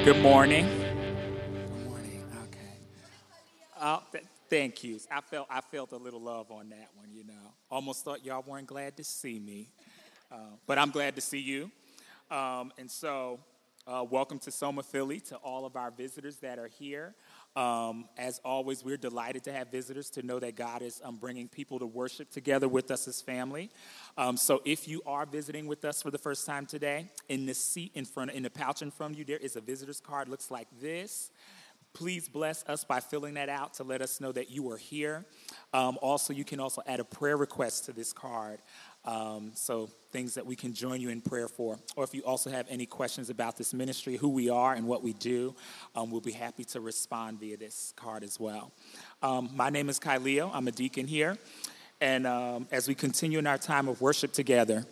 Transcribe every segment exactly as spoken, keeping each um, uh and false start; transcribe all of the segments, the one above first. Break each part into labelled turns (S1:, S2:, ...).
S1: Good morning. Good morning. Okay. Uh, th- thank you. I felt I felt a little love on that one. You know, almost thought y'all weren't glad to see me, uh, but I'm glad to see you. Um, and so, uh, welcome to Soma Philly, to all of our visitors that are here. Um, as always, we're delighted to have visitors, to know that God is um, bringing people to worship together with us as family. Um, so if you are visiting with us for the first time today, in the seat in front, in the pouch in front of you, there is a visitor's card. Looks like this. Please bless us by filling that out to let us know that you are here. Um, also, you can also add a prayer request to this card. Um, so things that we can join you in prayer for. Or if you also have any questions about this ministry, who we are and what we do, um, we'll be happy to respond via this card as well. Um, my name is Kyleo. I'm a deacon here. And um, as we continue in our time of worship together.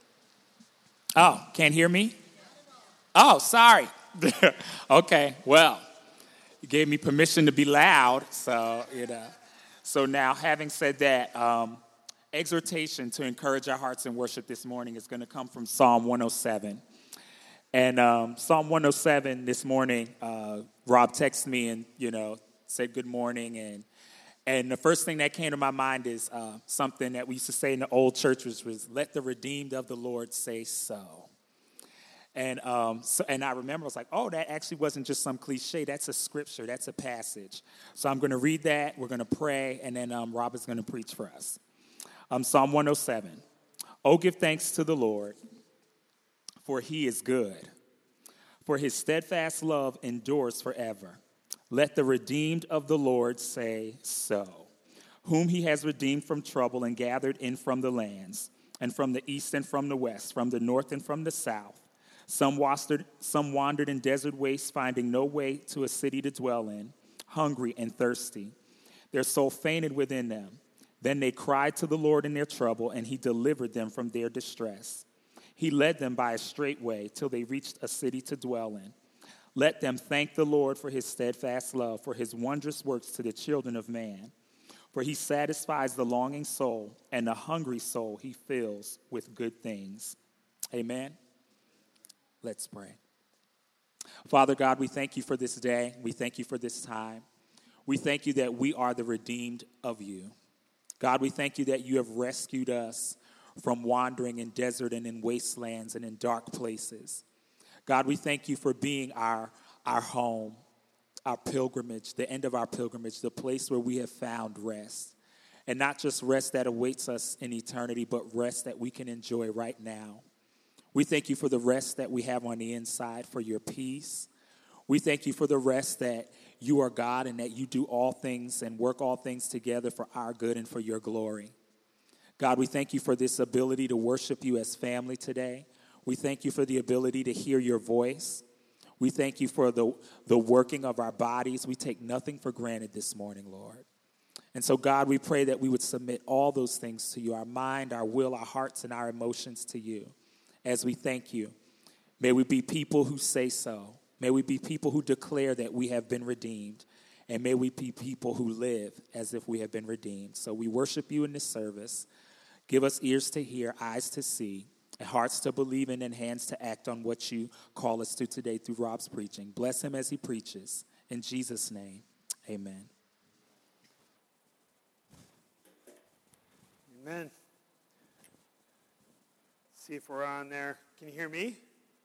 S1: Oh, can't hear me? Oh, sorry. Okay, well. You gave me permission to be loud, so, you know. So now, having said that, um, exhortation to encourage our hearts in worship this morning is going to come from Psalm one oh seven. And um, Psalm one oh seven this morning, uh, Rob texted me and, you know, said good morning. And and the first thing that came to my mind is uh, something that we used to say in the old church, which was, let the redeemed of the Lord say so. And um, so, and I remember, I was like, oh, that actually wasn't just some cliche. That's a scripture. That's a passage. So I'm going to read that. We're going to pray, and then um, Rob is going to preach for us. Um, Psalm one oh seven. Oh, give thanks to the Lord, for he is good. For his steadfast love endures forever. Let the redeemed of the Lord say so, whom he has redeemed from trouble and gathered in from the lands, and from the east and from the west, from the north and from the south. Some wandered, some wandered in desert wastes, finding no way to a city to dwell in, hungry and thirsty. Their soul fainted within them. Then they cried to the Lord in their trouble, and he delivered them from their distress. He led them by a straight way till they reached a city to dwell in. Let them thank the Lord for his steadfast love, for his wondrous works to the children of man. For he satisfies the longing soul, and the hungry soul he fills with good things. Amen. Let's pray. Father God, we thank you for this day. We thank you for this time. We thank you that we are the redeemed of you. God, we thank you that you have rescued us from wandering in desert and in wastelands and in dark places. God, we thank you for being our, our home, our pilgrimage, the end of our pilgrimage, the place where we have found rest. And not just rest that awaits us in eternity, but rest that we can enjoy right now. We thank you for the rest that we have on the inside, for your peace. We thank you for the rest that you are God and that you do all things and work all things together for our good and for your glory. God, we thank you for this ability to worship you as family today. We thank you for the ability to hear your voice. We thank you for the, the working of our bodies. We take nothing for granted this morning, Lord. And so, God, we pray that we would submit all those things to you, our mind, our will, our hearts, and our emotions to you. As we thank you, may we be people who say so. May we be people who declare that we have been redeemed. And may we be people who live as if we have been redeemed. So we worship you in this service. Give us ears to hear, eyes to see, and hearts to believe in, and hands to act on what you call us to today through Rob's preaching. Bless him as he preaches. In Jesus' name, amen.
S2: Amen. See if we're on there. Can you hear me?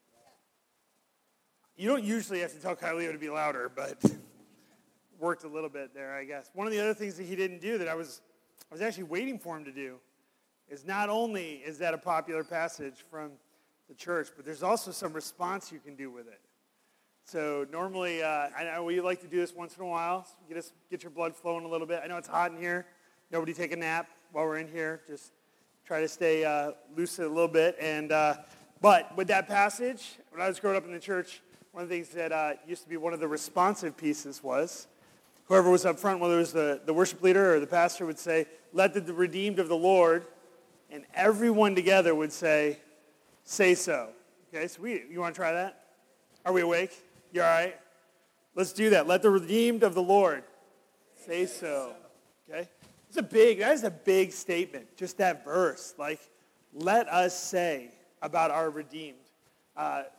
S2: You don't usually have to tell Kyleo to be louder, but worked a little bit there, I guess. One of the other things that he didn't do that I was I was actually waiting for him to do is not only is that a popular passage from the church, but there's also some response you can do with it. So normally, uh, I know we like to do this once in a while. So get us get your blood flowing a little bit. I know it's hot in here. Nobody take a nap while we're in here. Just try to stay uh, lucid a little bit. And uh, but with that passage, when I was growing up in the church, one of the things that uh, used to be one of the responsive pieces was whoever was up front, whether it was the, the worship leader or the pastor, would say, let the, the redeemed of the Lord, and everyone together would say, say so. Okay, so we, you want to try that? Are we awake? You all right? Let's do that. Let the redeemed of the Lord say so. Okay? It's a big, that is a big statement, just that verse. Like, let us say about our redeemed. Uh,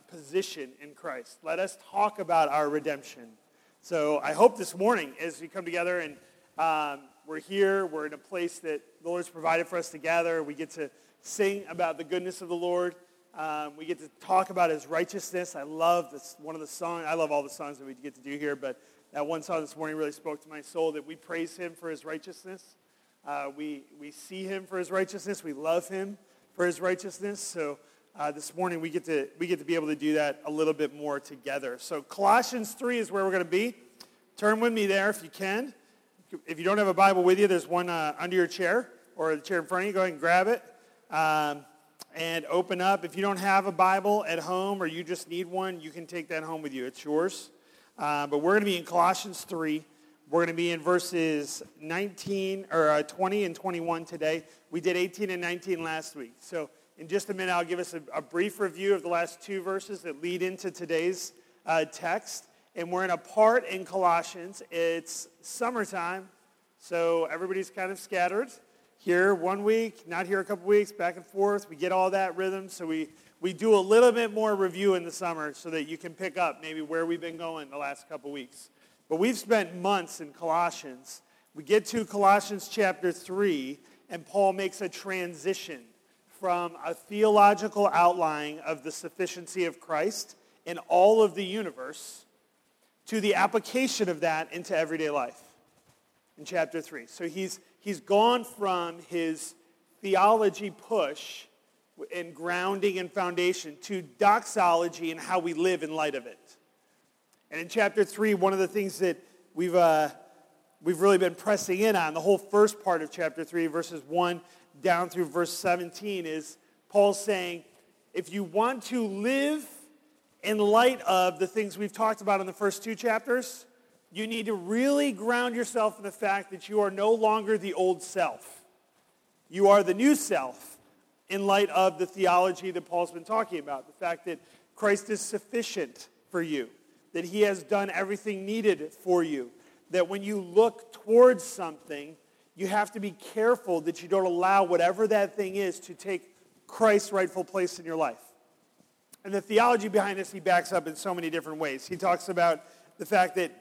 S2: position in Christ. Let us talk about our redemption. So I hope this morning as we come together and um, we're here, we're in a place that the Lord's provided for us to gather. We get to sing about the goodness of the Lord. Um, we get to talk about his righteousness. I love this, one of the songs. I love all the songs that we get to do here, but that one song this morning really spoke to my soul, that we praise him for his righteousness. Uh, we, we see him for his righteousness. We love him for his righteousness. So uh, this morning we get to we get to be able to do that a little bit more together. So Colossians three is where we're going to be. Turn with me there if you can. If you don't have a Bible with you, there's one uh, under your chair or the chair in front of you. Go ahead and grab it um, and open up. If you don't have a Bible at home or you just need one, you can take that home with you. It's yours. Uh, but we're going to be in Colossians three. We're going to be in verses nineteen or uh, twenty and twenty-one today. We did eighteen and nineteen last week. So in just a minute, I'll give us a, a brief review of the last two verses that lead into today's uh, text. And we're in a part in Colossians. It's summertime, so everybody's kind of scattered. Here one week, not here a couple weeks, back and forth. We get all that rhythm, so we, we do a little bit more review in the summer so that you can pick up maybe where we've been going the last couple weeks. But we've spent months in Colossians. We get to Colossians chapter three, and Paul makes a transition from a theological outline of the sufficiency of Christ in all of the universe to the application of that into everyday life in chapter three. So he's he's gone from his theology push and grounding and foundation to doxology and how we live in light of it. And in chapter three, one of the things that we've uh, we've really been pressing in on, the whole first part of chapter three, verses one down through verse seventeen, is Paul saying, if you want to live in light of the things we've talked about in the first two chapters, you need to really ground yourself in the fact that you are no longer the old self. You are the new self in light of the theology that Paul's been talking about, the fact that Christ is sufficient for you, that he has done everything needed for you, that when you look towards something, you have to be careful that you don't allow whatever that thing is to take Christ's rightful place in your life. And the theology behind this he backs up in so many different ways. He talks about the fact that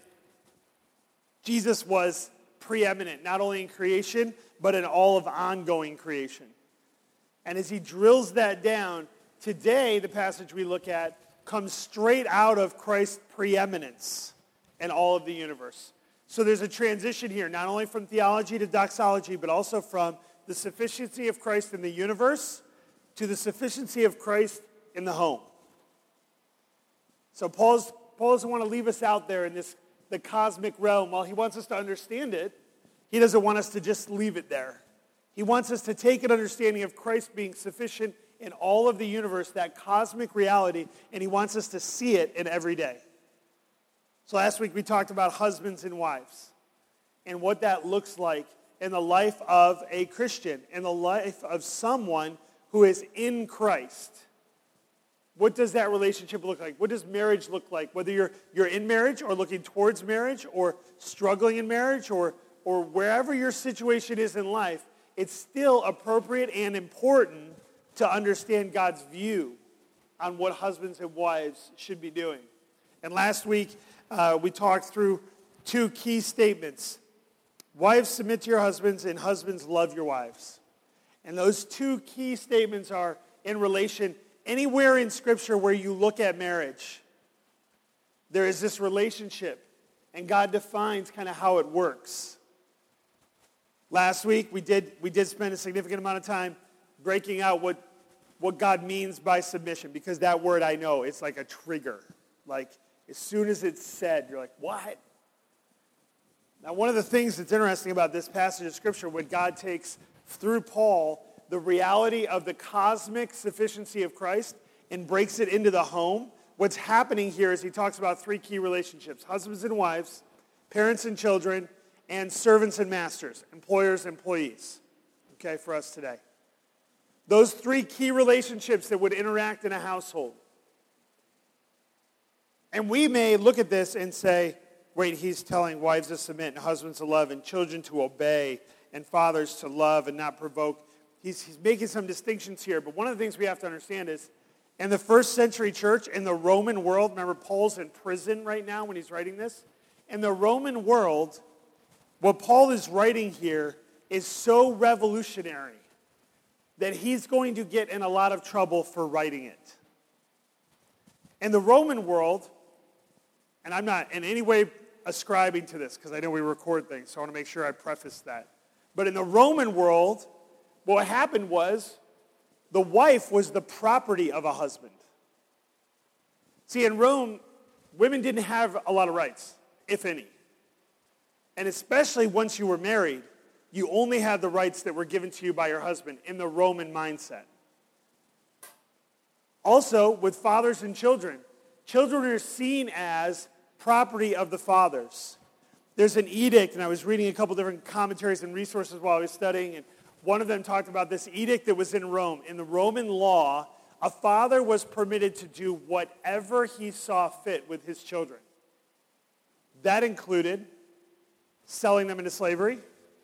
S2: Jesus was preeminent, not only in creation, but in all of ongoing creation. And as he drills that down, today the passage we look at comes straight out of Christ's preeminence in all of the universe. So there's a transition here, not only from theology to doxology, but also from the sufficiency of Christ in the universe to the sufficiency of Christ in the home. So Paul's, Paul doesn't want to leave us out there in this the cosmic realm. While he wants us to understand it, he doesn't want us to just leave it there. He wants us to take an understanding of Christ being sufficient in all of the universe, that cosmic reality, and he wants us to see it in every day. So last week we talked about husbands and wives and what that looks like in the life of a Christian, in the life of someone who is in Christ. What does that relationship look like? What does marriage look like? Whether you're you're in marriage or looking towards marriage or struggling in marriage or or wherever your situation is in life, it's still appropriate and important to understand God's view on what husbands and wives should be doing. And last week, uh, we talked through two key statements. Wives, submit to your husbands, and husbands, love your wives. And those two key statements are in relation. Anywhere in Scripture where you look at marriage, there is this relationship, and God defines kind of how it works. Last week, we did we did spend a significant amount of time breaking out what, what God means by submission, because that word, I know, it's like a trigger. Like, as soon as it's said, you're like, what? Now, one of the things that's interesting about this passage of Scripture, when God takes, through Paul, the reality of the cosmic sufficiency of Christ and breaks it into the home, what's happening here is he talks about three key relationships: husbands and wives, parents and children, and servants and masters, employers, employees, okay, for us today. Those three key relationships that would interact in a household. And we may look at this and say, wait, he's telling wives to submit and husbands to love and children to obey and fathers to love and not provoke. He's, he's making some distinctions here, but one of the things we have to understand is In the first century church, in the Roman world, remember Paul's in prison right now when he's writing this. In the Roman world, what Paul is writing here is so revolutionary that he's going to get in a lot of trouble for writing it. In the Roman world, and I'm not in any way ascribing to this because I know we record things, so I want to make sure I preface that. But in the Roman world, what happened was the wife was the property of a husband. See, in Rome, women didn't have a lot of rights, if any. And especially once you were married, you only had the rights that were given to you by your husband in the Roman mindset. Also, with fathers and children, children are seen as property of the fathers. There's an edict, and I was reading a couple different commentaries and resources while I was studying, and one of them talked about this edict that was in Rome. In the Roman law, a father was permitted to do whatever he saw fit with his children. That included selling them into slavery,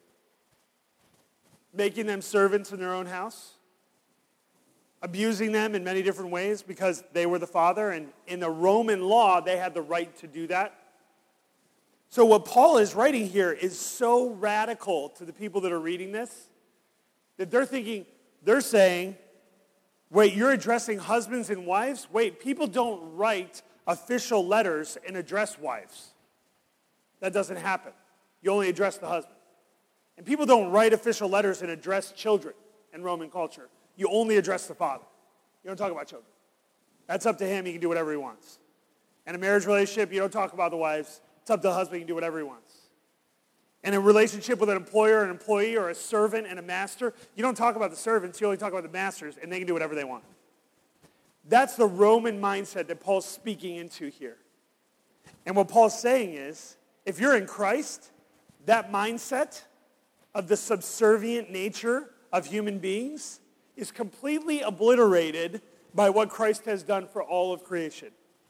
S2: making them servants in their own house, abusing them in many different ways because they were the father, and in the Roman law, they had the right to do that. So what Paul is writing here is so radical to the people that are reading this that they're thinking, they're saying, wait, you're addressing husbands and wives? Wait, people don't write official letters and address wives. That doesn't happen. You only address the husband. And people don't write official letters and address children in Roman culture. You only address the father. You don't talk about children. That's up to him. He can do whatever he wants. In a marriage relationship, you don't talk about the wives. It's up to the husband. He can do whatever he wants. In a relationship with an employer, an employee, or a servant and a master, you don't talk about the servants. You only talk about the masters, and they can do whatever they want. That's the Roman mindset that Paul's speaking into here. And what Paul's saying is, if you're in Christ, that mindset of the subservient nature of human beings is completely obliterated by what Christ has done for all of creation.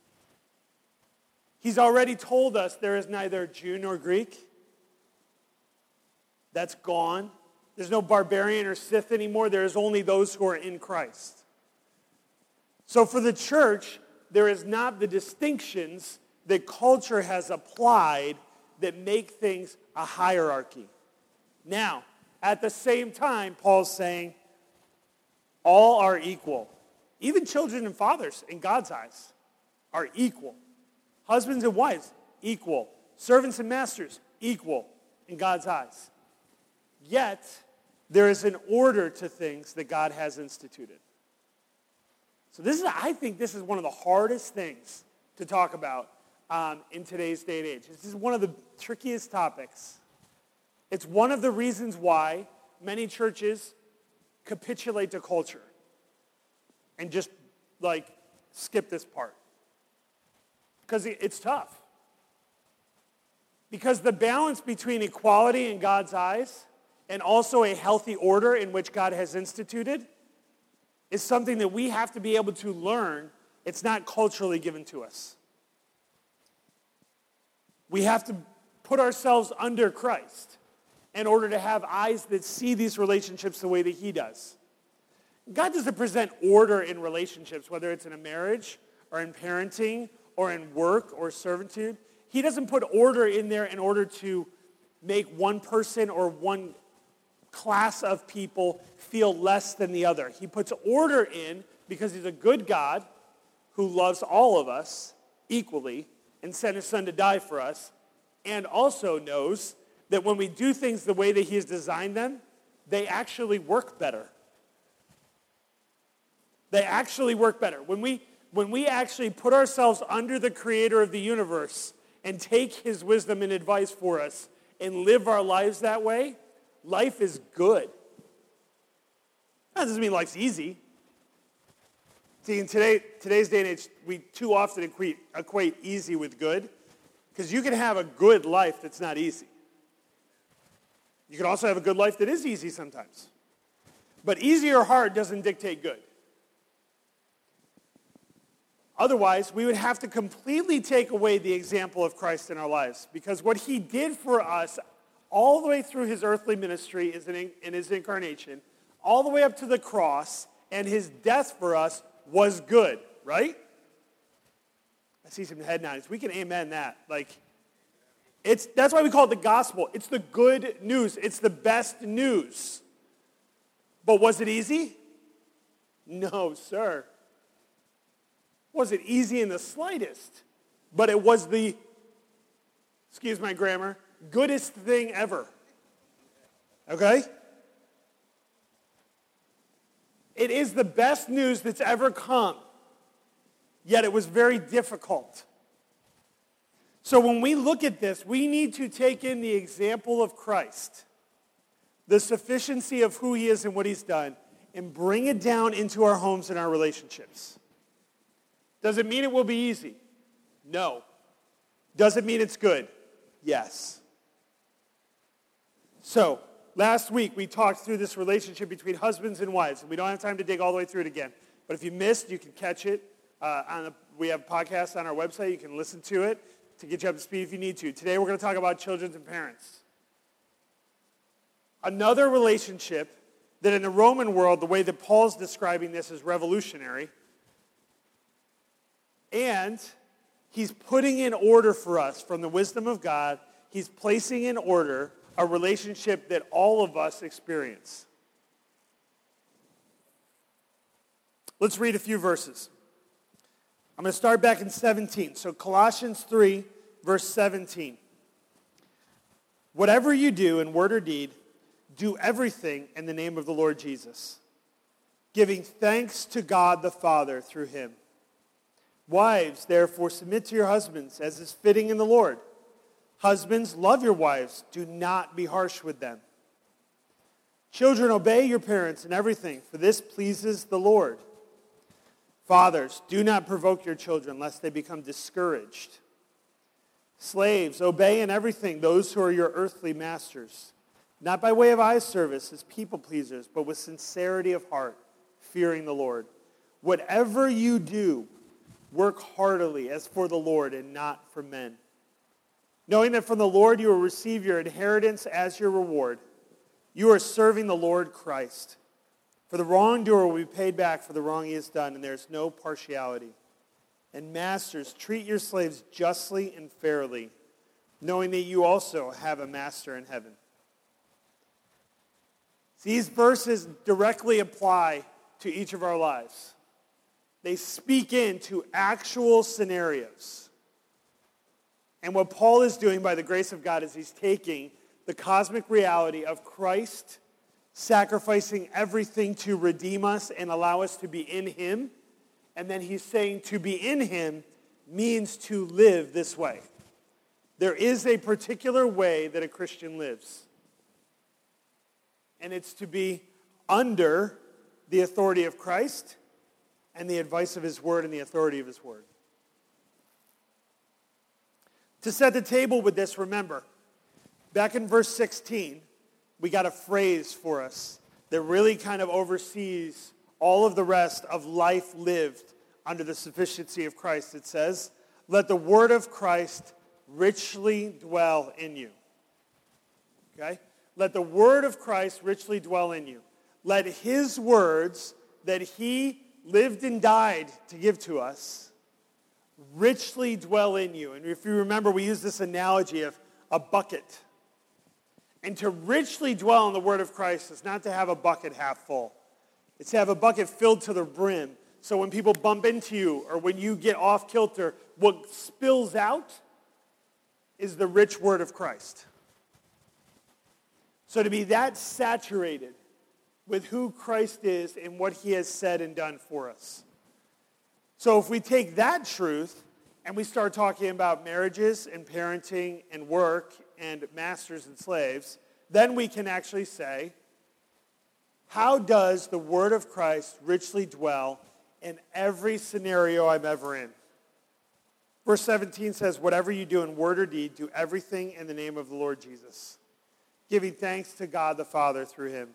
S2: He's already told us there is neither Jew nor Greek. That's gone. There's no barbarian or Scyth anymore. There is only those who are in Christ. So for the church, there is not the distinctions that culture has applied that make things a hierarchy. Now, at the same time, Paul's saying, all are equal. Even children and fathers, in God's eyes, are equal. Husbands and wives, equal. Servants and masters, equal in God's eyes. Yet, there is an order to things that God has instituted. So this is, I think this is one of the hardest things to talk about um, in today's day and age. This is one of the trickiest topics. It's one of the reasons why many churches capitulate to culture and just, like, skip this part. Because it's tough. Because the balance between equality in God's eyes and also a healthy order in which God has instituted is something that we have to be able to learn. It's not culturally given to us. We have to put ourselves under Christ in order to have eyes that see these relationships the way that he does. God doesn't present order in relationships, whether it's in a marriage or in parenting or in work or servitude. He doesn't put order in there in order to make one person or one class of people feel less than the other. He puts order in because he's a good God who loves all of us equally and sent his son to die for us, and also knows that when we do things the way that he has designed them, they actually work better. They actually work better. When we, when we actually put ourselves under the creator of the universe and take his wisdom and advice for us and live our lives that way, life is good. That doesn't mean life's easy. See, in today, today's day and age, we too often equate, equate easy with good, because you can have a good life that's not easy. You can also have a good life that is easy sometimes. But easy or hard doesn't dictate good. Otherwise, we would have to completely take away the example of Christ in our lives, because what he did for us all the way through his earthly ministry in his incarnation, all the way up to the cross, and his death for us was good, right? I see some head nods. We can amen that. Like, it's that's why we call it the gospel. It's the good news. It's the best news. But was it easy? No, sir. Was it easy in the slightest? But it was the, excuse my grammar, goodest thing ever. Okay? It is the best news that's ever come, yet it was very difficult. So when we look at this, we need to take in the example of Christ, the sufficiency of who he is and what he's done, and bring it down into our homes and our relationships. Does it mean it will be easy? No. Does it mean it's good? Yes. So, last week we talked through this relationship between husbands and wives, and we don't have time to dig all the way through it again. But if you missed, you can catch it. Uh, on the, we have podcasts on our website. You can listen to it to get you up to speed if you need to. Today we're going to talk about children and parents. Another relationship that in the Roman world, the way that Paul's describing this is revolutionary. And he's putting in order for us from the wisdom of God. He's placing in order a relationship that all of us experience. Let's read a few verses. I'm going to start back in seventeen. So Colossians three, verse seventeen. Whatever you do in word or deed, do everything in the name of the Lord Jesus, giving thanks to God the Father through him. Wives, therefore, submit to your husbands as is fitting in the Lord. Husbands, love your wives. Do not be harsh with them. Children, obey your parents in everything, for this pleases the Lord. Fathers, do not provoke your children, lest they become discouraged. Slaves, obey in everything those who are your earthly masters, not by way of eye service as people pleasers, but with sincerity of heart, fearing the Lord. Whatever you do, work heartily as for the Lord and not for men, knowing that from the Lord you will receive your inheritance as your reward. You are serving the Lord Christ. For the wrongdoer will be paid back for the wrong he has done, and there is no partiality. And masters, treat your slaves justly and fairly, knowing that you also have a master in heaven. These verses directly apply to each of our lives. They speak into actual scenarios. And what Paul is doing by the grace of God is he's taking the cosmic reality of Christ sacrificing everything to redeem us and allow us to be in him. And then he's saying to be in him means to live this way. There is a particular way that a Christian lives. And it's to be under the authority of Christ and the advice of his word and the authority of his word. To set the table with this, remember, back in verse sixteen, we got a phrase for us that really kind of oversees all of the rest of life lived under the sufficiency of Christ. It says, let the word of Christ richly dwell in you. Okay? Let the word of Christ richly dwell in you. Let his words that he lived and died to give to us richly dwell in you. And if you remember, we use this analogy of a bucket. And to richly dwell in the word of Christ is not to have a bucket half full. It's to have a bucket filled to the brim. So when people bump into you or when you get off kilter, what spills out is the rich word of Christ. So to be that saturated with who Christ is and what he has said and done for us. So if we take that truth and we start talking about marriages and parenting and work and masters and slaves, then we can actually say, how does the word of Christ richly dwell in every scenario I'm ever in? Verse seventeen says, whatever you do in word or deed, do everything in the name of the Lord Jesus, giving thanks to God the Father through him.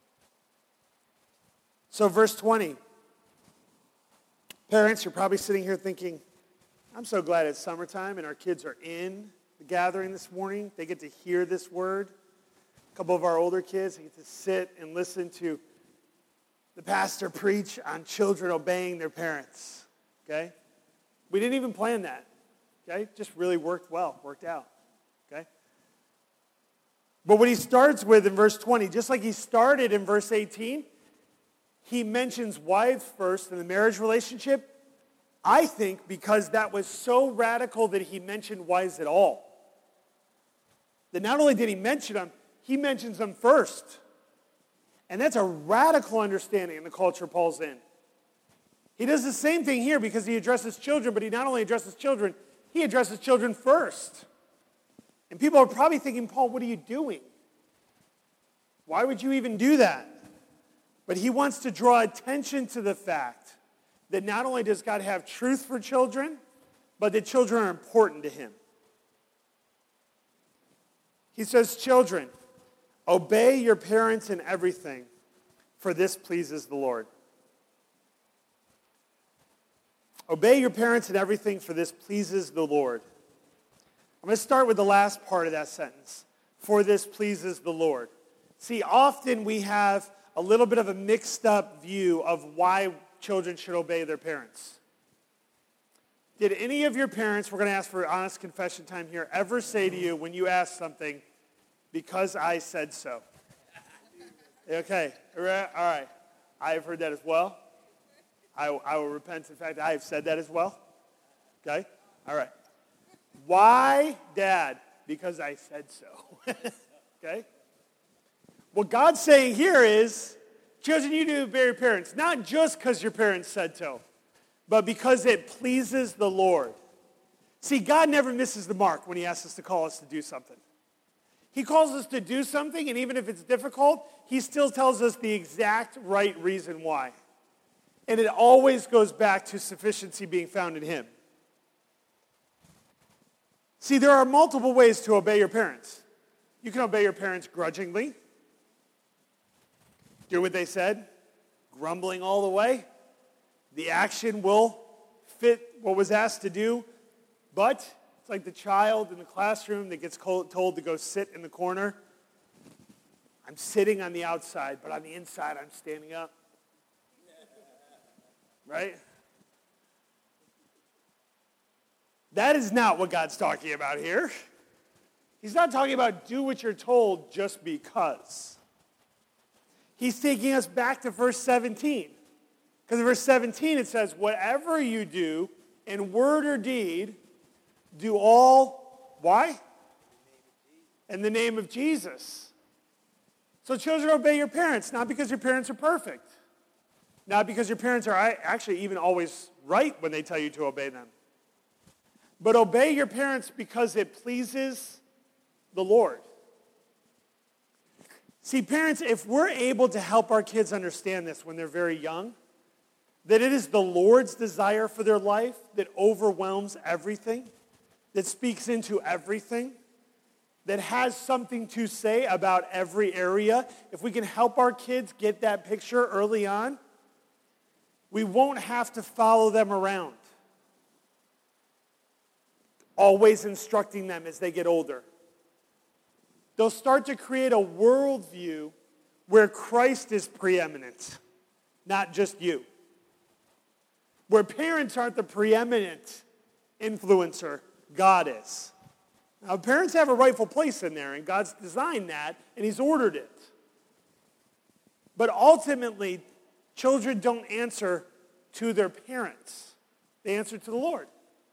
S2: So verse twenty, parents, you're probably sitting here thinking, I'm so glad it's summertime and our kids are in the gathering this morning. They get to hear this word. A couple of our older kids, they get to sit and listen to the pastor preach on children obeying their parents, okay? We didn't even plan that, okay? Just really worked well, worked out, okay? But what he starts with in verse twenty, just like he started in verse eighteen, he mentions wives first in the marriage relationship, I think because that was so radical that he mentioned wives at all. That not only did he mention them, he mentions them first. And that's a radical understanding in the culture Paul's in. He does the same thing here because he addresses children, but he not only addresses children, he addresses children first. And people are probably thinking, Paul, what are you doing? Why would you even do that? But he wants to draw attention to the fact that not only does God have truth for children, but that children are important to him. He says, children, obey your parents in everything, for this pleases the Lord. Obey your parents in everything, for this pleases the Lord. I'm going to start with the last part of that sentence. For this pleases the Lord. See, often we have a little bit of a mixed up view of why children should obey their parents. Did any of your parents, we're going to ask for honest confession time here, ever say to you when you ask something, because I said so? Okay, all right. I have heard that as well. I, I will repent. In fact, I have said that as well. Okay, all right. Why, Dad? Because I said so. Okay? What God's saying here is, children, you do obey your parents, not just because your parents said so, but because it pleases the Lord. See, God never misses the mark when he asks us to call us to do something. He calls us to do something, and even if it's difficult, he still tells us the exact right reason why. And it always goes back to sufficiency being found in him. See, there are multiple ways to obey your parents. You can obey your parents grudgingly. Do what they said, grumbling all the way. The action will fit what was asked to do, but it's like the child in the classroom that gets told to go sit in the corner. I'm sitting on the outside, but on the inside I'm standing up. Right? That is not what God's talking about here. He's not talking about do what you're told just because. He's taking us back to verse seventeen. Because in verse seventeen it says, whatever you do in word or deed, do all, why? In the name of Jesus. So children, obey your parents, not because your parents are perfect. Not because your parents are actually even always right when they tell you to obey them. But obey your parents because it pleases the Lord. See, parents, if we're able to help our kids understand this when they're very young, that it is the Lord's desire for their life that overwhelms everything, that speaks into everything, that has something to say about every area, if we can help our kids get that picture early on, we won't have to follow them around, always instructing them as they get older. They'll start to create a worldview where Christ is preeminent, not just you. Where parents aren't the preeminent influencer, God is. Now, parents have a rightful place in there, and God's designed that, and he's ordered it. But ultimately, children don't answer to their parents. They answer to the Lord.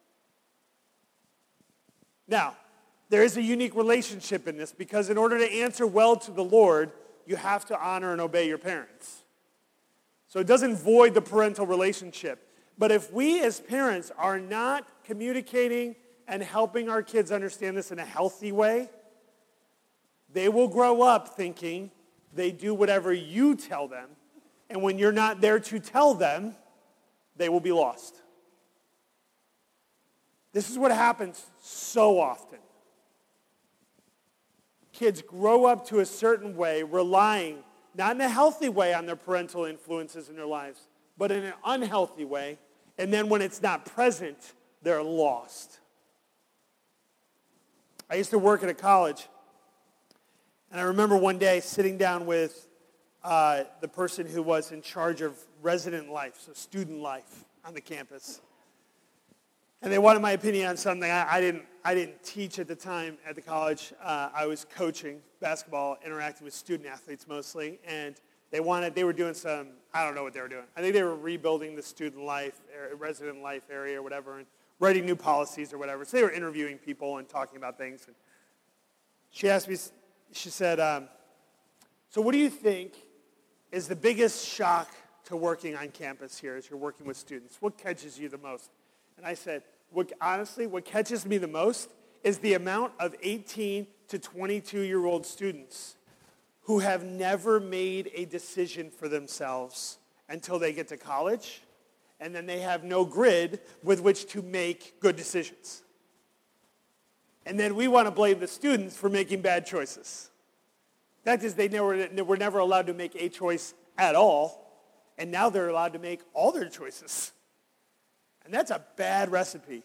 S2: Now, there is a unique relationship in this because in order to answer well to the Lord, you have to honor and obey your parents. So it doesn't void the parental relationship. But if we as parents are not communicating and helping our kids understand this in a healthy way, they will grow up thinking they do whatever you tell them, and when you're not there to tell them, they will be lost. This is what happens so often. Kids grow up to a certain way, relying, not in a healthy way, on their parental influences in their lives, but in an unhealthy way, and then when it's not present, they're lost. I used to work at a college, and I remember one day sitting down with uh, the person who was in charge of resident life, so student life on the campus. And they wanted my opinion on something I, I didn't I didn't teach at the time at the college. Uh, I was coaching basketball, interacting with student athletes mostly, and they wanted they were doing some, I don't know what they were doing. I think they were rebuilding the student life, er, resident life area or whatever, and writing new policies or whatever. So they were interviewing people and talking about things. And she asked me, she said, um, so what do you think is the biggest shock to working on campus here as you're working with students? What catches you the most? And I said, what, honestly, what catches me the most is the amount of eighteen to twenty-two-year-old students who have never made a decision for themselves until they get to college, and then they have no grid with which to make good decisions. And then we want to blame the students for making bad choices. That is, they never, were never allowed to make a choice at all, and now they're allowed to make all their choices. And that's a bad recipe.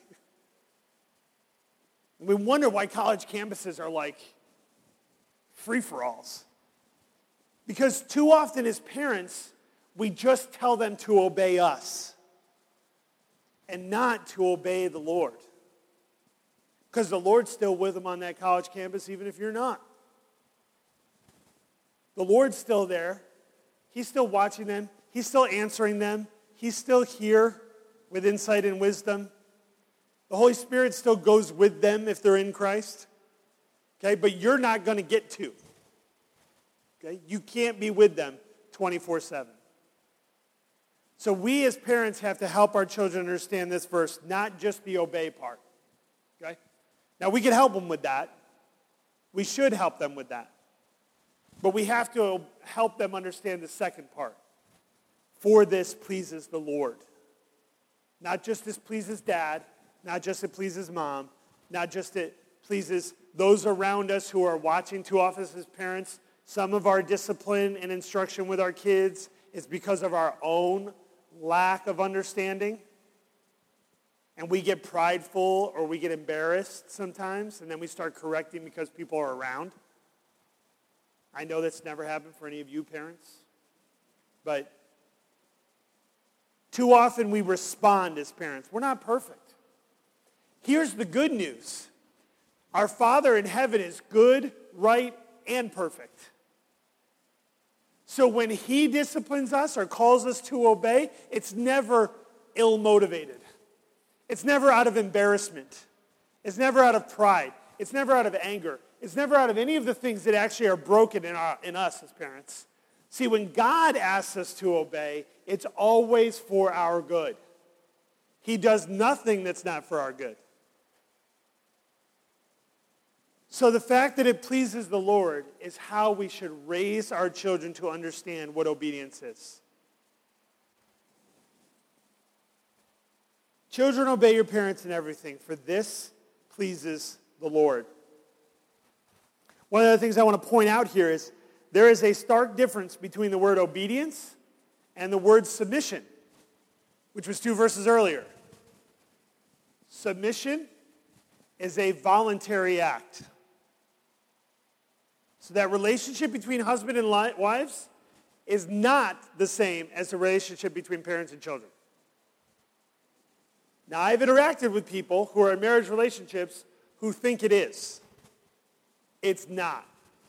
S2: We wonder why college campuses are like free-for-alls. Because too often as parents, we just tell them to obey us and not to obey the Lord. Because the Lord's still with them on that college campus even if you're not. The Lord's still there. He's still watching them. He's still answering them. He's still here with insight and wisdom. The Holy Spirit still goes with them if they're in Christ. Okay, but you're not going to get to. Okay, you can't be with them twenty-four seven. So we as parents have to help our children understand this verse, not just the obey part. Okay? Now we can help them with that. We should help them with that. But we have to help them understand the second part. For this pleases the Lord. Not just this pleases dad, not just it pleases mom, not just it pleases those around us who are watching too often as parents. Some of our discipline and instruction with our kids is because of our own lack of understanding. And we get prideful or we get embarrassed sometimes, and then we start correcting because people are around. I know that's never happened for any of you parents, but too often we respond as parents. We're not perfect. Here's the good news. Our Father in heaven is good, right, and perfect. So when he disciplines us or calls us to obey, it's never ill-motivated. It's never out of embarrassment. It's never out of pride. It's never out of anger. It's never out of any of the things that actually are broken in, our, in us as parents. See, when God asks us to obey, it's always for our good. He does nothing that's not for our good. So the fact that it pleases the Lord is how we should raise our children to understand what obedience is. Children, obey your parents in everything, for this pleases the Lord. One of the things I want to point out here is there is a stark difference between the word obedience and the word submission, which was two verses earlier. Submission is a voluntary act. So that relationship between husband and wives is not the same as the relationship between parents and children. Now, I've interacted with people who are in marriage relationships who think it is. It's not.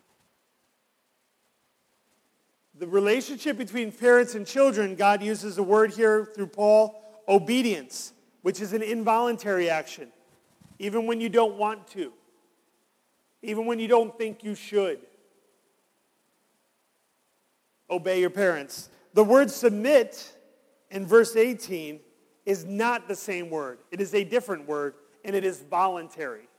S2: The relationship between parents and children, God uses the word here through Paul, obedience, which is an involuntary action, even when you don't want to, even when you don't think you should. Obey your parents. The word submit in verse eighteen is not the same word. It is a different word, and it is voluntary.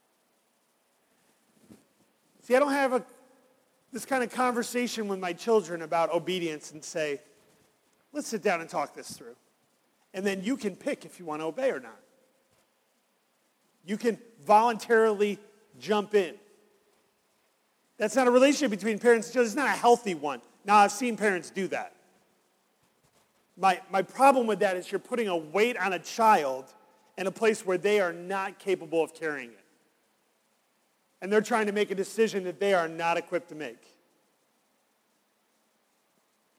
S2: See, I don't have a, this kind of conversation with my children about obedience and say, let's sit down and talk this through. And then you can pick if you want to obey or not. You can voluntarily jump in. That's not a relationship between parents and children. It's not a healthy one. Now, I've seen parents do that. My, my problem with that is you're putting a weight on a child in a place where they are not capable of carrying it. And they're trying to make a decision that they are not equipped to make.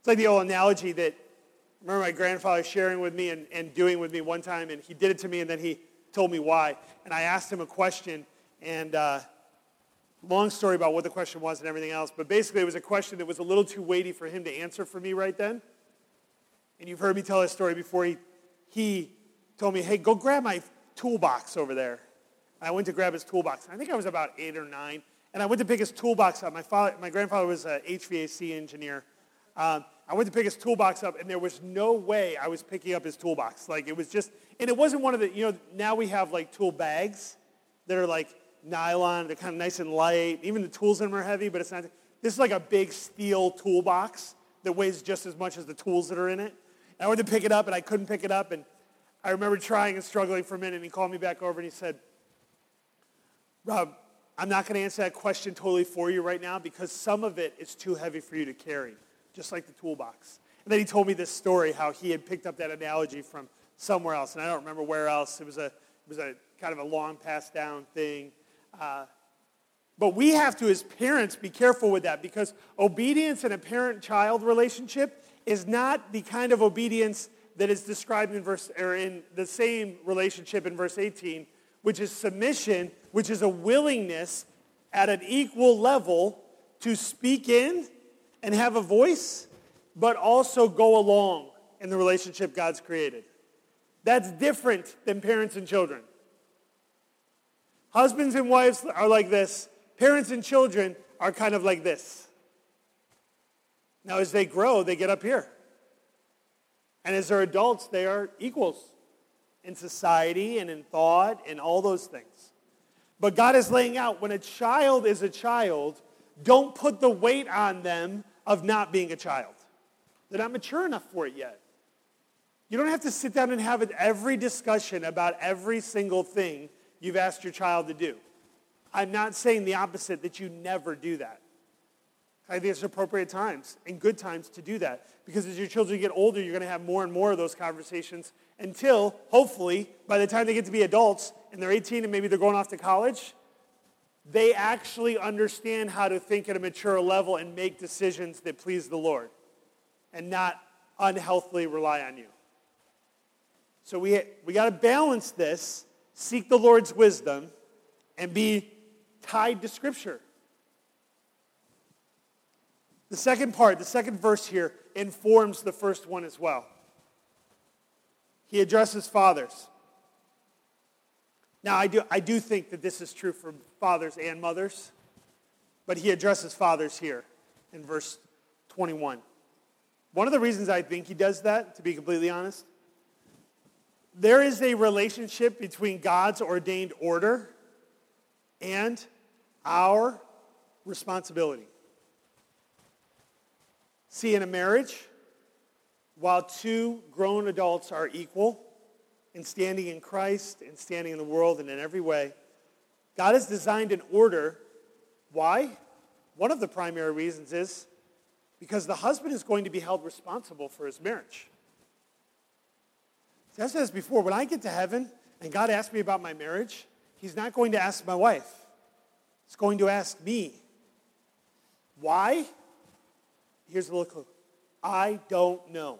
S2: It's like the old analogy that I remember my grandfather sharing with me and, and doing with me one time, and he did it to me, and then he told me why. And I asked him a question, and uh, long story about what the question was and everything else, but basically it was a question that was a little too weighty for him to answer for me right then. And you've heard me tell this story before. He, he told me, hey, go grab my toolbox over there. And I went to grab his toolbox. I think I was about eight or nine, and I went to pick his toolbox up. My father, my grandfather was an H V A C engineer. Um, I went to pick his toolbox up, and there was no way I was picking up his toolbox. Like, it was just, and it wasn't one of the, you know, now we have, like, tool bags that are, like, nylon. They're kind of nice and light. Even the tools in them are heavy, but it's not, this is like a big steel toolbox that weighs just as much as the tools that are in it. And I went to pick it up, and I couldn't pick it up, and I remember trying and struggling for a minute, and he called me back over, and he said, Rob, I'm not going to answer that question totally for you right now because some of it is too heavy for you to carry, just like the toolbox. And then he told me this story, how he had picked up that analogy from somewhere else, and I don't remember where else. It was a, it was a kind of a long passed down thing. Uh, but we have to, as parents, be careful with that because obedience in a parent-child relationship is not the kind of obedience that is described in verse or in the same relationship in verse eighteen, which is submission, which is a willingness at an equal level to speak in and have a voice, but also go along in the relationship God's created. That's different than parents and children. Husbands and wives are like this. Parents and children are kind of like this. Now, as they grow, they get up here. And as they're adults, they are equals in society and in thought and all those things. But God is laying out, when a child is a child, don't put the weight on them of not being a child. They're not mature enough for it yet. You don't have to sit down and have every discussion about every single thing you've asked your child to do. I'm not saying the opposite, that you never do that. I think it's appropriate times and good times to do that. Because as your children get older, you're going to have more and more of those conversations until, hopefully, by the time they get to be adults and they're eighteen and maybe they're going off to college, they actually understand how to think at a mature level and make decisions that please the Lord and not unhealthily rely on you. So we, we got to balance this, seek the Lord's wisdom, and be tied to Scripture. The second part, the second verse here, informs the first one as well. He addresses fathers. Now, I do, I do think that this is true for fathers and mothers, but he addresses fathers here in verse twenty-one. One of the reasons I think he does that, to be completely honest, there is a relationship between God's ordained order and our responsibility. See, in a marriage, while two grown adults are equal in standing in Christ and standing in the world and in every way, God has designed an order. Why? One of the primary reasons is because the husband is going to be held responsible for his marriage. See, I've said this before. When I get to heaven and God asks me about my marriage, he's not going to ask my wife. He's going to ask me. Why? Here's a little clue. I don't know.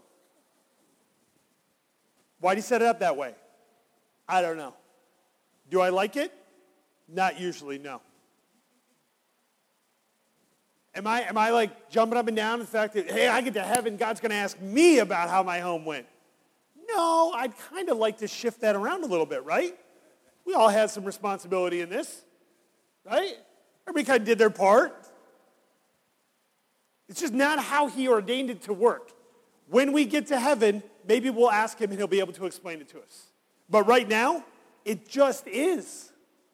S2: Why did he set it up that way? I don't know. Do I like it? Not usually, no. Am I, am I like jumping up and down the fact that, hey, I get to heaven, God's going to ask me about how my home went? No, I'd kind of like to shift that around a little bit, right? We all had some responsibility in this, right? Everybody kind of did their part. It's just not how he ordained it to work. When we get to heaven, maybe we'll ask him and he'll be able to explain it to us. But right now, it just is.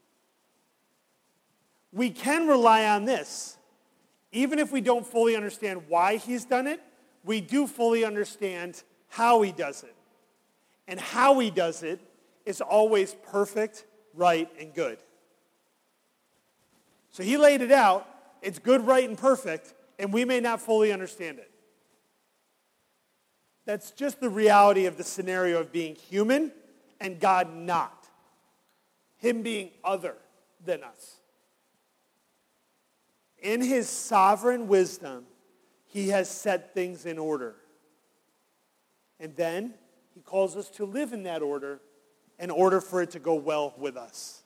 S2: We can rely on this. Even if we don't fully understand why he's done it, we do fully understand how he does it. And how he does it is always perfect, right, and good. So he laid it out. It's good, right, and perfect. And we may not fully understand it. That's just the reality of the scenario of being human and God not. Him being other than us. In his sovereign wisdom, he has set things in order. And then he calls us to live in that order in order for it to go well with us.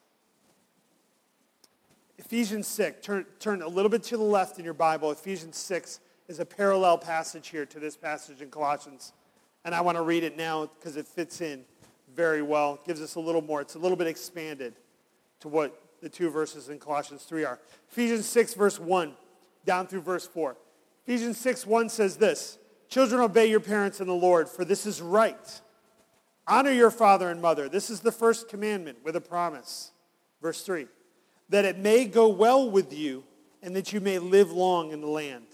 S2: Ephesians six, turn, turn a little bit to the left in your Bible. Ephesians six is a parallel passage here to this passage in Colossians. And I want to read it now because it fits in very well. It gives us a little more. It's a little bit expanded to what the two verses in Colossians three are. Ephesians six, verse one, down through verse four. Ephesians six, one says this, children, obey your parents in the Lord, for this is right. Honor your father and mother. This is the first commandment with a promise. Verse three, that it may go well with you and that you may live long in the land.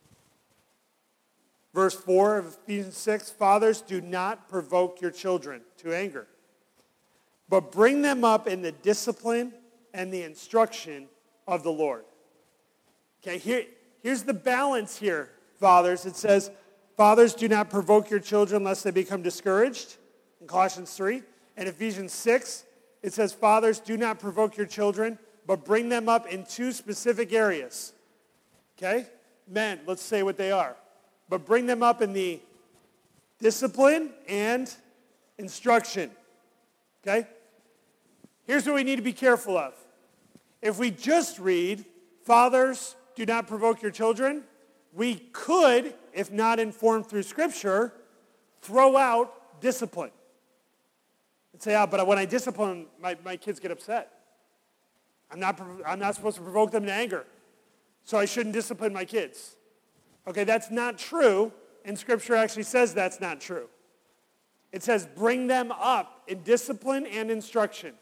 S2: Verse four of Ephesians six, fathers, do not provoke your children to anger, but bring them up in the discipline and the instruction of the Lord. Okay, here, here's the balance here, fathers. It says, fathers, do not provoke your children lest they become discouraged, in Colossians three. And Ephesians six, it says, fathers, do not provoke your children, but bring them up in two specific areas. Okay? Men, let's say what they are. But bring them up in the discipline and instruction. Okay? Here's what we need to be careful of. If we just read, fathers, do not provoke your children, we could, if not informed through Scripture, throw out discipline. And say, ah, but when I discipline, my, my kids get upset. I'm not, I'm not supposed to provoke them to anger, so I shouldn't discipline my kids. Okay, that's not true, and Scripture actually says that's not true. It says bring them up in discipline and instruction.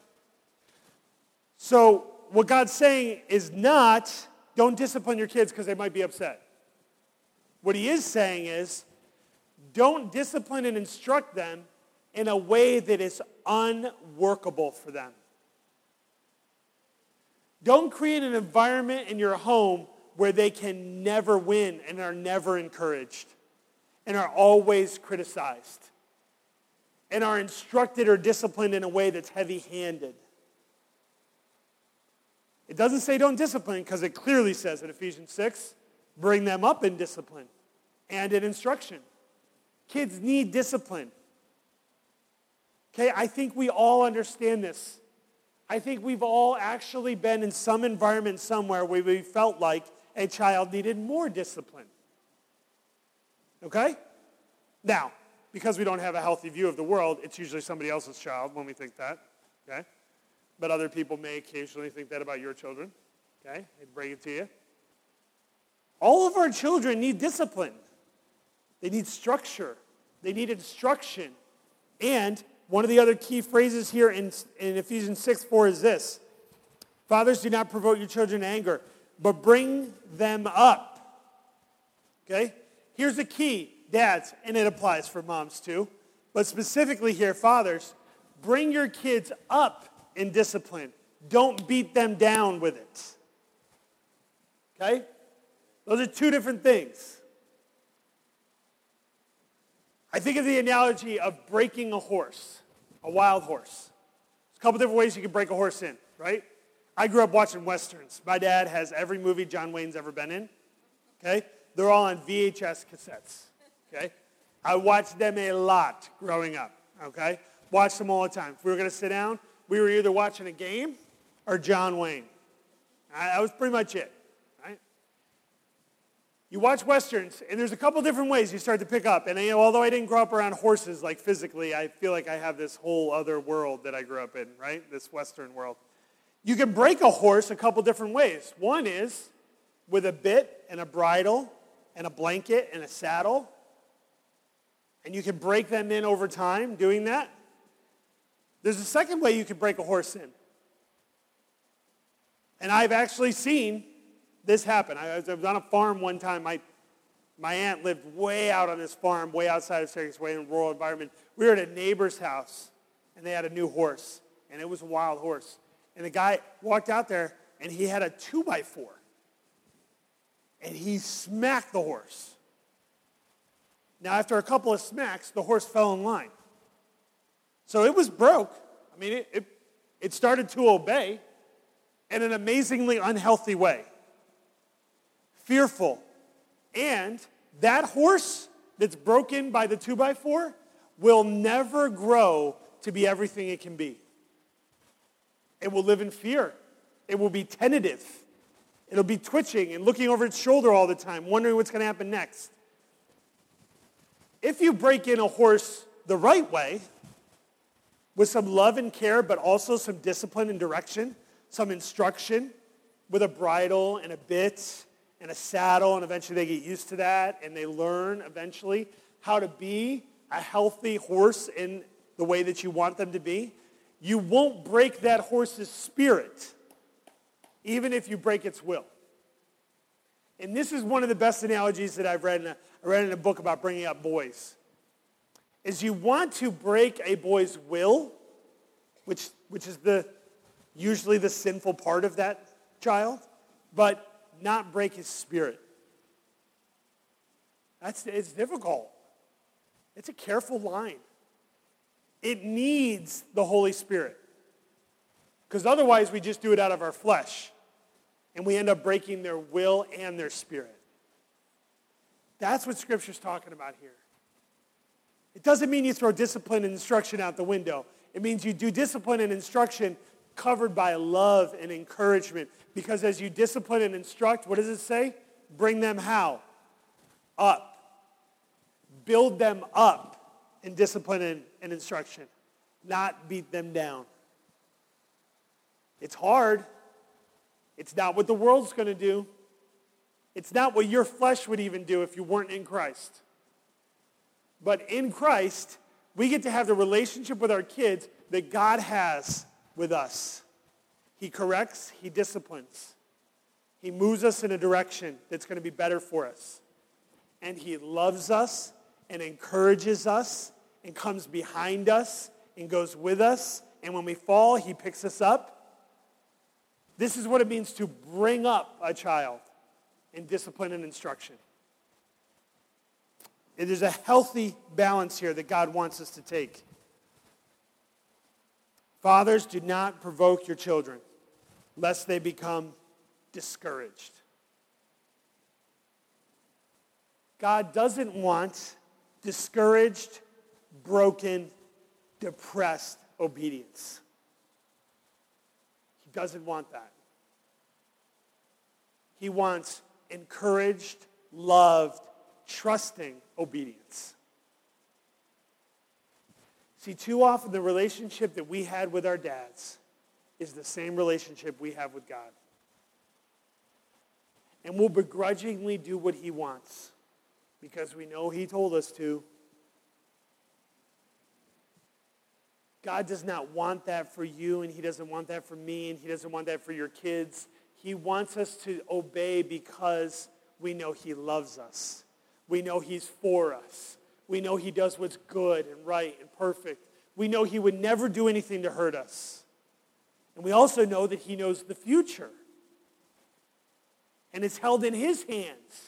S2: So what God's saying is not don't discipline your kids because they might be upset. What he is saying is don't discipline and instruct them in a way that is unworkable for them. Don't create an environment in your home where they can never win and are never encouraged and are always criticized and are instructed or disciplined in a way that's heavy-handed. It doesn't say don't discipline because it clearly says in Ephesians six, bring them up in discipline and in instruction. Kids need discipline. Okay, I think we all understand this. I think we've all actually been in some environment somewhere where we felt like a child needed more discipline. Okay? Now, because we don't have a healthy view of the world, it's usually somebody else's child when we think that. Okay? But other people may occasionally think that about your children. Okay? I'd bring it to you. All of our children need discipline. They need structure. They need instruction. And one of the other key phrases here in, in Ephesians six four is this. Fathers, do not provoke your children to anger, but bring them up. Okay? Here's the key, dads, and it applies for moms too. But specifically here, fathers, bring your kids up in discipline. Don't beat them down with it. Okay? Those are two different things. I think of the analogy of breaking a horse, a wild horse. There's a couple different ways you can break a horse in, right? I grew up watching Westerns. My dad has every movie John Wayne's ever been in, okay? They're all on V H S cassettes, okay? I watched them a lot growing up, okay? Watched them all the time. If we were going to sit down, we were either watching a game or John Wayne. That was pretty much it. You watch Westerns, and there's a couple different ways you start to pick up. And you know, although I didn't grow up around horses, like physically, I feel like I have this whole other world that I grew up in, right? This Western world. You can break a horse a couple different ways. One is with a bit and a bridle and a blanket and a saddle. And you can break them in over time doing that. There's a second way you can break a horse in. And I've actually seen this happened. I was on a farm one time. My, my aunt lived way out on this farm, way outside of Syracuse, way in a rural environment. We were at a neighbor's house, and they had a new horse, and it was a wild horse. And the guy walked out there, and he had a two by four, and he smacked the horse. Now, after a couple of smacks, the horse fell in line. So it was broke. I mean, it, it, it started to obey in an amazingly unhealthy way. Fearful, and that horse that's broken by the two by four will never grow to be everything it can be. It will live in fear. It will be tentative. It'll be twitching and looking over its shoulder all the time, wondering what's going to happen next. If you break in a horse the right way, with some love and care, but also some discipline and direction, some instruction, with a bridle and a bit and a saddle, and eventually they get used to that, and they learn eventually how to be a healthy horse in the way that you want them to be, you won't break that horse's spirit, even if you break its will. And this is one of the best analogies that I've read in a, I read in a book about bringing up boys. Is you want to break a boy's will, which, which is the usually the sinful part of that child, but not break his spirit. That's, it's difficult. It's a careful line. It needs the Holy Spirit. Because otherwise we just do it out of our flesh. And we end up breaking their will and their spirit. That's what Scripture's talking about here. It doesn't mean you throw discipline and instruction out the window. It means you do discipline and instruction covered by love and encouragement. Because as you discipline and instruct, what does it say? Bring them how? Up. Build them up in discipline and, and instruction. Not beat them down. It's hard. It's not what the world's going to do. It's not what your flesh would even do if you weren't in Christ. But in Christ, we get to have the relationship with our kids that God has with us. He corrects, he disciplines. He moves us in a direction that's going to be better for us. And he loves us and encourages us and comes behind us and goes with us. And when we fall, he picks us up. This is what it means to bring up a child in discipline and instruction. And there's a healthy balance here that God wants us to take. Fathers, do not provoke your children, lest they become discouraged. God doesn't want discouraged, broken, depressed obedience. He doesn't want that. He wants encouraged, loved, trusting obedience. See, too often the relationship that we had with our dads is the same relationship we have with God. And we'll begrudgingly do what he wants because we know he told us to. God does not want that for you, and he doesn't want that for me, and he doesn't want that for your kids. He wants us to obey because we know he loves us. We know he's for us. We know he does what's good and right and perfect. We know he would never do anything to hurt us. And we also know that he knows the future. And it's held in his hands.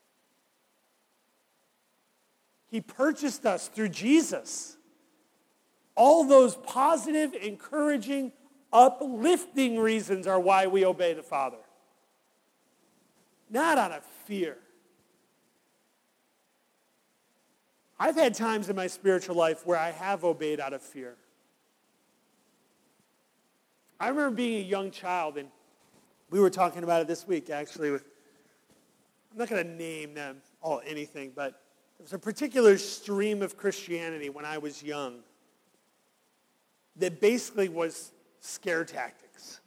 S2: He purchased us through Jesus. All those positive, encouraging, uplifting reasons are why we obey the Father. Not out of fear. I've had times in my spiritual life where I have obeyed out of fear. I remember being a young child, and we were talking about it this week, actually, with, I'm not going to name them all anything, but there was a particular stream of Christianity when I was young that basically was scare tactics.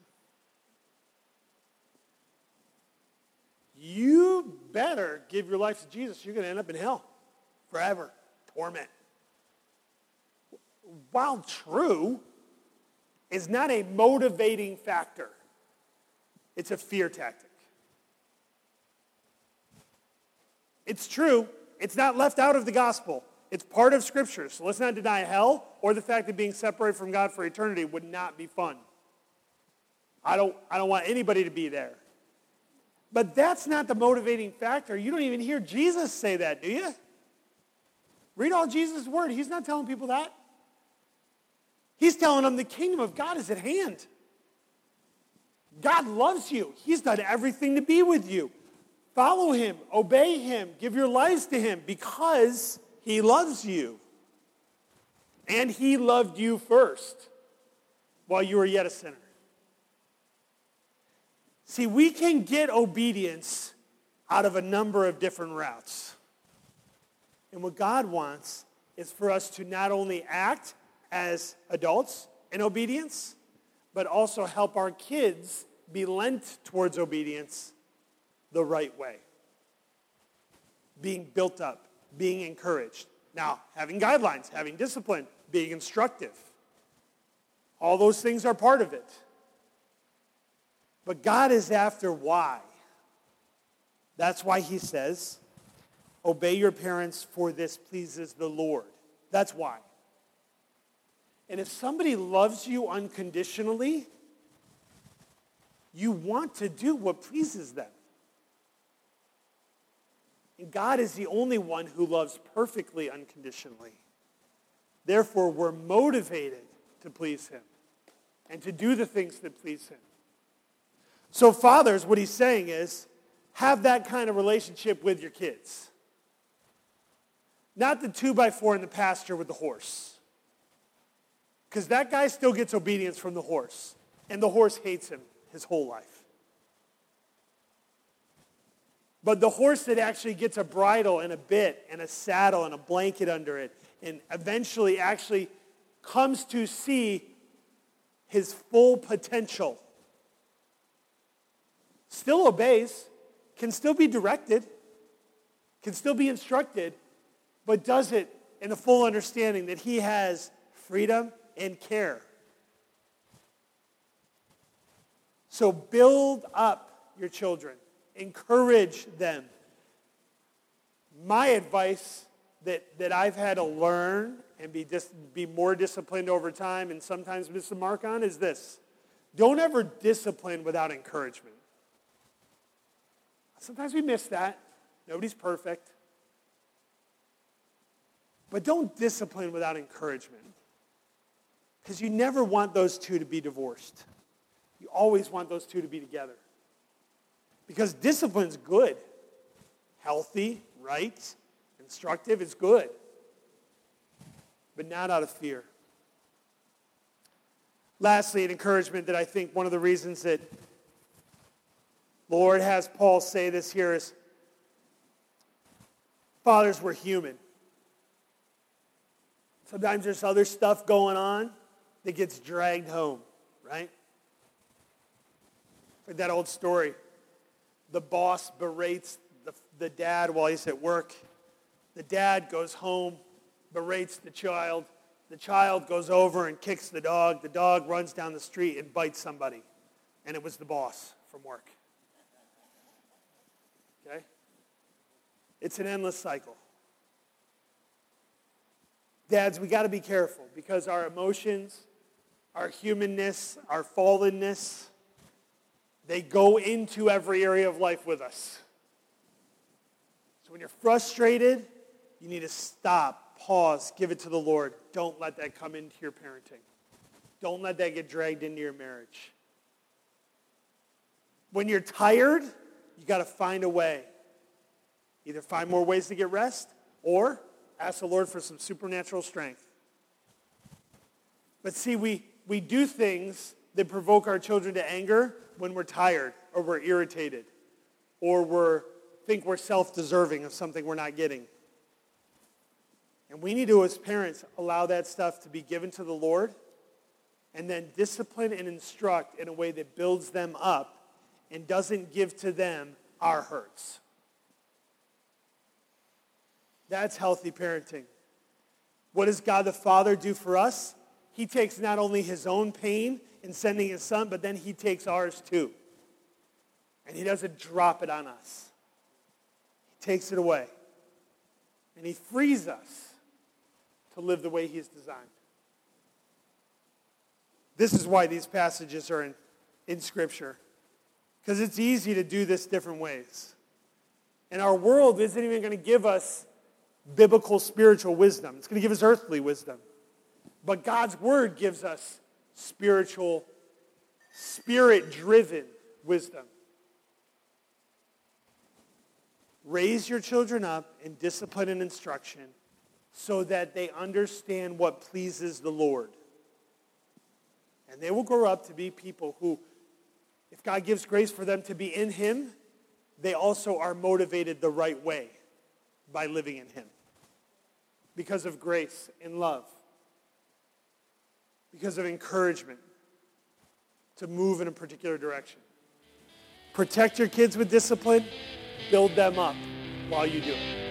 S2: You better give your life to Jesus. You're going to end up in hell forever. Torment. While true, is not a motivating factor. It's a fear tactic. It's true. It's not left out of the gospel. It's part of Scripture. So let's not deny hell or the fact that being separated from God for eternity would not be fun. I don't, I don't want anybody to be there. But that's not the motivating factor. You don't even hear Jesus say that, do you? Read all Jesus' word. He's not telling people that. He's telling them the kingdom of God is at hand. God loves you. He's done everything to be with you. Follow him, obey him, give your lives to him because he loves you. And he loved you first while you were yet a sinner. See, we can get obedience out of a number of different routes. And what God wants is for us to not only act as adults in obedience, but also help our kids be lent towards obedience the right way. Being built up, being encouraged. Now, having guidelines, having discipline, being instructive. All those things are part of it. But God is after why. That's why he says, obey your parents, for this pleases the Lord. That's why. And if somebody loves you unconditionally, you want to do what pleases them. And God is the only one who loves perfectly unconditionally. Therefore, we're motivated to please him and to do the things that please him. So fathers, what he's saying is, have that kind of relationship with your kids. Not the two by four in the pasture with the horse. Because that guy still gets obedience from the horse. And the horse hates him his whole life. But the horse that actually gets a bridle and a bit and a saddle and a blanket under it and eventually actually comes to see his full potential, still obeys, can still be directed, can still be instructed, but does it in the full understanding that he has freedom and care. So build up your children. Encourage them. My advice that, that I've had to learn and be, dis, be more disciplined over time and sometimes miss the mark on is this. Don't ever discipline without encouragement. Sometimes we miss that. Nobody's perfect. But don't discipline without encouragement. Because you never want those two to be divorced. You always want those two to be together. Because discipline's good. Healthy, right, instructive, it's good. But not out of fear. Lastly, an encouragement that I think one of the reasons that Lord has Paul say this here is, fathers, we're human. Sometimes there's other stuff going on that gets dragged home, right? Like that old story. The boss berates the, the dad while he's at work. The dad goes home, berates the child. The child goes over and kicks the dog. The dog runs down the street and bites somebody. And it was the boss from work. Okay? It's an endless cycle. Dads, we got to be careful because our emotions, our humanness, our fallenness, they go into every area of life with us. So when you're frustrated, you need to stop, pause, give it to the Lord. Don't let that come into your parenting. Don't let that get dragged into your marriage. When you're tired, you got to find a way. Either find more ways to get rest or ask the Lord for some supernatural strength. But see, we, we do things that provoke our children to anger when we're tired or we're irritated or we think we're self-deserving of something we're not getting. And we need to, as parents, allow that stuff to be given to the Lord and then discipline and instruct in a way that builds them up and doesn't give to them our hurts. That's healthy parenting. What does God the Father do for us? He takes not only his own pain in sending his son, but then he takes ours too. And he doesn't drop it on us. He takes it away. And he frees us to live the way he's designed. This is why these passages are in, in Scripture. Because it's easy to do this different ways. And our world isn't even going to give us biblical spiritual wisdom. It's going to give us earthly wisdom. But God's Word gives us spiritual, spirit-driven wisdom. Raise your children up in discipline and instruction so that they understand what pleases the Lord. And they will grow up to be people who, if God gives grace for them to be in him, they also are motivated the right way by living in him. Because of grace and love. Because of encouragement to move in a particular direction. Protect your kids with discipline. Build them up while you do it.